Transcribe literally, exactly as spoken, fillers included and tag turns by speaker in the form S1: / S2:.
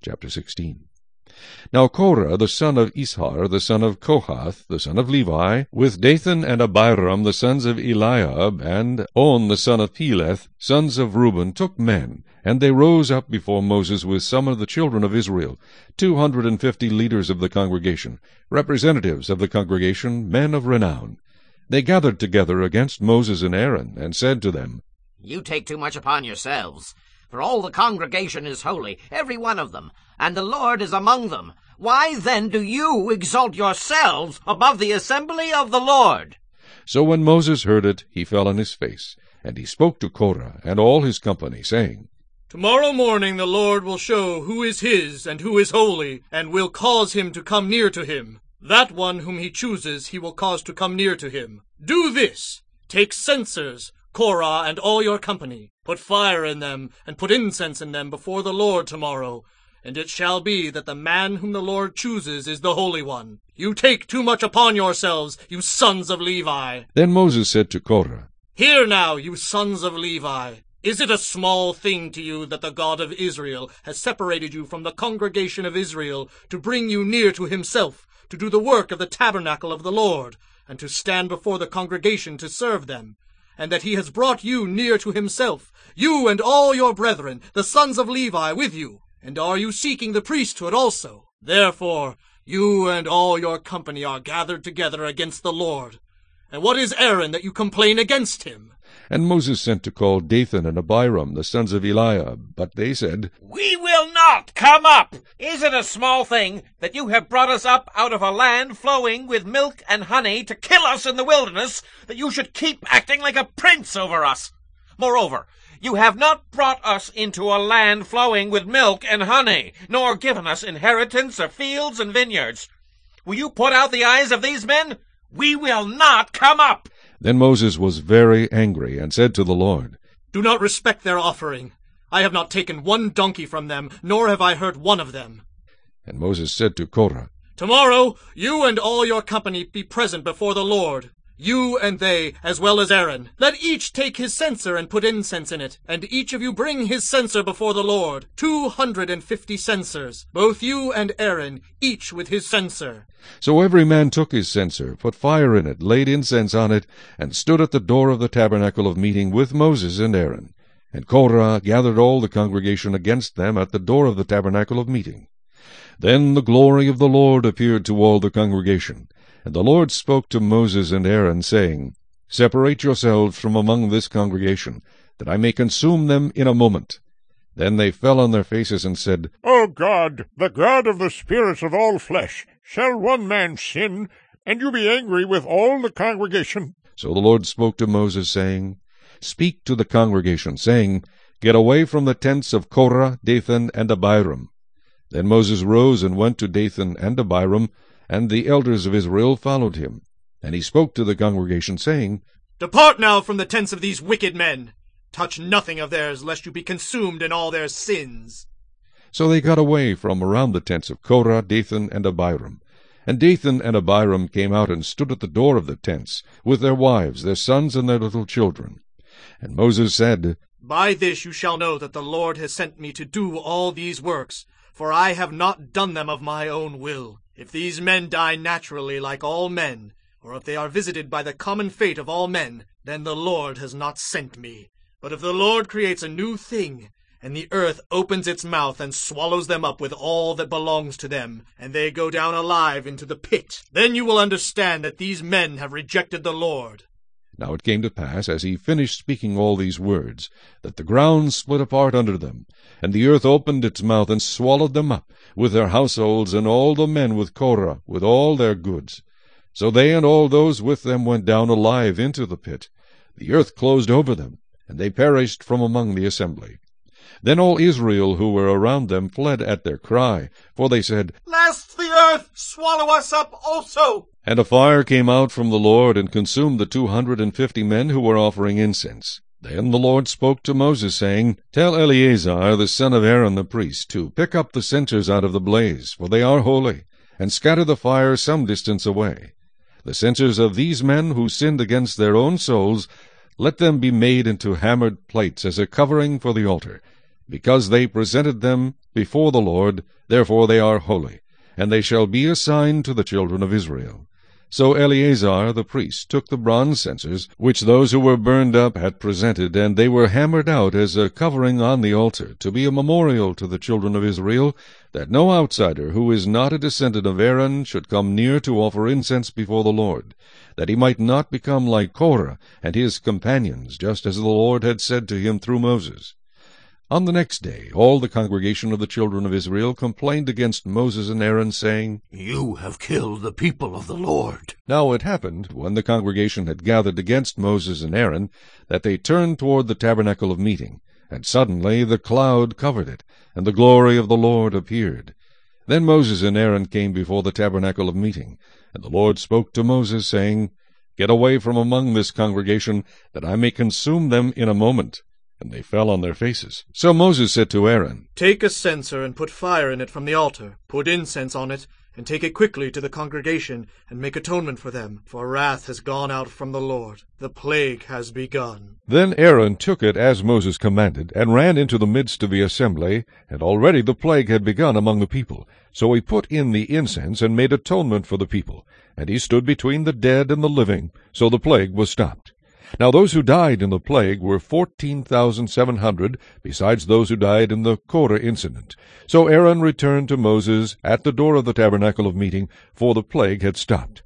S1: chapter sixteen. Now Korah the son of Ishar, the son of Kohath, the son of Levi, with Dathan and Abiram, the sons of Eliab, and On the son of Peleth, sons of Reuben, took men, and they rose up before Moses with some of the children of Israel, two hundred and fifty leaders of the congregation, representatives of the congregation, men of renown. They gathered together against Moses and Aaron, and said to them,
S2: You take too much upon yourselves, for all the congregation is holy, every one of them, and the Lord is among them. Why then do you exalt yourselves above the assembly of the Lord?
S1: So when Moses heard it, he fell on his face, and he spoke to Korah and all his company, saying,
S3: Tomorrow morning the Lord will show who is his and who is holy, and will cause him to come near to him. That one whom he chooses he will cause to come near to him. Do this: take censers, Korah and all your company, put fire in them, and put incense in them before the Lord tomorrow. And it shall be that the man whom the Lord chooses is the Holy One. You take too much upon yourselves, you sons of Levi.
S1: Then Moses said to Korah,
S3: Hear now, you sons of Levi. Is it a small thing to you that the God of Israel has separated you from the congregation of Israel to bring you near to himself, to do the work of the tabernacle of the Lord, and to stand before the congregation to serve them? And that he has brought you near to himself, you and all your brethren, the sons of Levi, with you? And are you seeking the priesthood also? Therefore, you and all your company are gathered together against the Lord. And what is Aaron that you complain against him?
S1: And Moses sent to call Dathan and Abiram, the sons of Eliab. But they said,
S4: We will not come up. Is it a small thing that you have brought us up out of a land flowing with milk and honey to kill us in the wilderness, that you should keep acting like a prince over us? Moreover, you have not brought us into a land flowing with milk and honey, nor given us inheritance of fields and vineyards. Will you put out the eyes of these men? We will not come up.
S1: Then Moses was very angry, and said to the Lord,
S3: Do not respect their offering. I have not taken one donkey from them, nor have I hurt one of them.
S1: And Moses said to Korah,
S3: Tomorrow you and all your company be present before the Lord, you and they, as well as Aaron. Let each take his censer and put incense in it, and each of you bring his censer before the Lord, two hundred and fifty censers, both you and Aaron, each with his censer.
S1: So every man took his censer, put fire in it, laid incense on it, and stood at the door of the tabernacle of meeting with Moses and Aaron. And Korah gathered all the congregation against them at the door of the tabernacle of meeting. Then the glory of the Lord appeared to all the congregation. And the Lord spoke to Moses and Aaron, saying, Separate yourselves from among this congregation, that I may consume them in a moment. Then they fell on their faces and said,
S5: O God, the God of the spirits of all flesh, shall one man sin, and you be angry with all the congregation?
S1: So the Lord spoke to Moses, saying, Speak to the congregation, saying, Get away from the tents of Korah, Dathan, and Abiram. Then Moses rose and went to Dathan and Abiram, and the elders of Israel followed him. And he spoke to the congregation, saying,
S3: Depart now from the tents of these wicked men. Touch nothing of theirs, lest you be consumed in all their sins.
S1: So they got away from around the tents of Korah, Dathan, and Abiram. And Dathan and Abiram came out and stood at the door of the tents, with their wives, their sons, and their little children. And Moses said,
S3: By this you shall know that the Lord has sent me to do all these works, for I have not done them of my own will. If these men die naturally like all men, or if they are visited by the common fate of all men, then the Lord has not sent me. But if the Lord creates a new thing, and the earth opens its mouth and swallows them up with all that belongs to them, and they go down alive into the pit, then you will understand that these men have rejected the Lord.
S1: Now it came to pass, as he finished speaking all these words, that the ground split apart under them, and the earth opened its mouth and swallowed them up, with their households, and all the men with Korah, with all their goods. So they and all those with them went down alive into the pit. The earth closed over them, and they perished from among the assembly. Then all Israel who were around them fled at their cry, for they said,
S3: Lest the earth swallow us up also.
S1: And a fire came out from the Lord, and consumed the two hundred and fifty men who were offering incense. Then the Lord spoke to Moses, saying, Tell Eleazar the son of Aaron the priest to pick up the censers out of the blaze, for they are holy, and scatter the fire some distance away. The censers of these men who sinned against their own souls, let them be made into hammered plates as a covering for the altar. Because they presented them before the Lord, therefore they are holy, and they shall be a sign to the children of Israel. So Eleazar the priest took the bronze censers, which those who were burned up had presented, and they were hammered out as a covering on the altar, to be a memorial to the children of Israel, that no outsider who is not a descendant of Aaron should come near to offer incense before the Lord, that he might not become like Korah and his companions, just as the Lord had said to him through Moses. On the next day all the congregation of the children of Israel complained against Moses and Aaron, saying,
S6: You have killed the people of the Lord.
S1: Now it happened, when the congregation had gathered against Moses and Aaron, that they turned toward the tabernacle of meeting, and suddenly the cloud covered it, and the glory of the Lord appeared. Then Moses and Aaron came before the tabernacle of meeting, and the Lord spoke to Moses, saying, Get away from among this congregation, that I may consume them in a moment. And they fell on their faces. So Moses said to Aaron,
S3: Take a censer and put fire in it from the altar, put incense on it, and take it quickly to the congregation, and make atonement for them, for wrath has gone out from the Lord. The plague has begun.
S1: Then Aaron took it as Moses commanded, and ran into the midst of the assembly, and already the plague had begun among the people. So he put in the incense, and made atonement for the people. And he stood between the dead and the living, so the plague was stopped. Now those who died in the plague were fourteen thousand seven hundred, besides those who died in the Korah incident. So Aaron returned to Moses at the door of the tabernacle of meeting, for the plague had stopped.